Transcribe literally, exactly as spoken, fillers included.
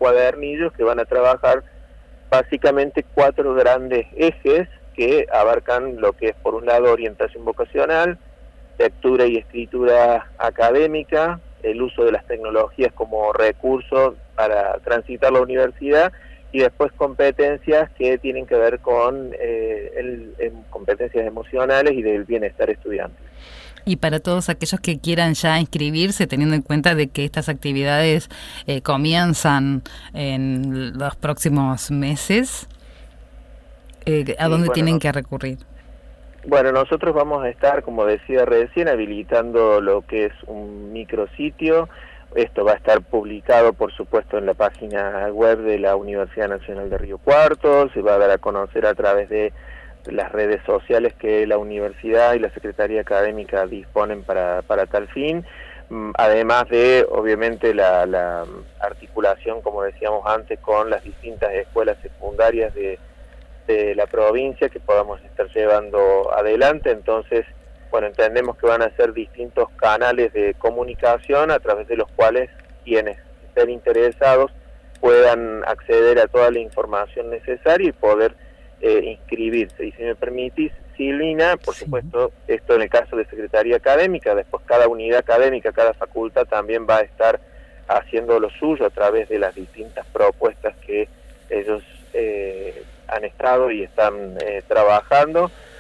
cuadernillos que van a trabajar básicamente cuatro grandes ejes que abarcan lo que es, por un lado, orientación vocacional, lectura y escritura académica, el uso de las tecnologías como recurso para transitar la universidad, y después competencias que tienen que ver con eh, el, el, competencias emocionales y del bienestar estudiantil. Y para todos aquellos que quieran ya inscribirse, teniendo en cuenta de que estas actividades eh, comienzan en los próximos meses, eh, ¿a sí, dónde bueno, tienen no, que recurrir? Bueno, nosotros vamos a estar, como decía recién, habilitando lo que es un micrositio. Esto va a estar publicado, por supuesto, en la página web de la Universidad Nacional de Río Cuarto, se va a dar a conocer a través de las redes sociales que la universidad y la Secretaría Académica disponen para, para tal fin, además de, obviamente, la, la articulación, como decíamos antes, con las distintas escuelas secundarias de, de la provincia que podamos estar llevando adelante. Entonces, bueno, entendemos que van a ser distintos canales de comunicación a través de los cuales quienes estén interesados puedan acceder a toda la información necesaria y poder Eh, inscribirse. Y si me permitís, Silvina, por sí. supuesto, esto en el caso de Secretaría Académica, después cada unidad académica, cada facultad también va a estar haciendo lo suyo a través de las distintas propuestas que ellos eh, han estado y están eh, trabajando.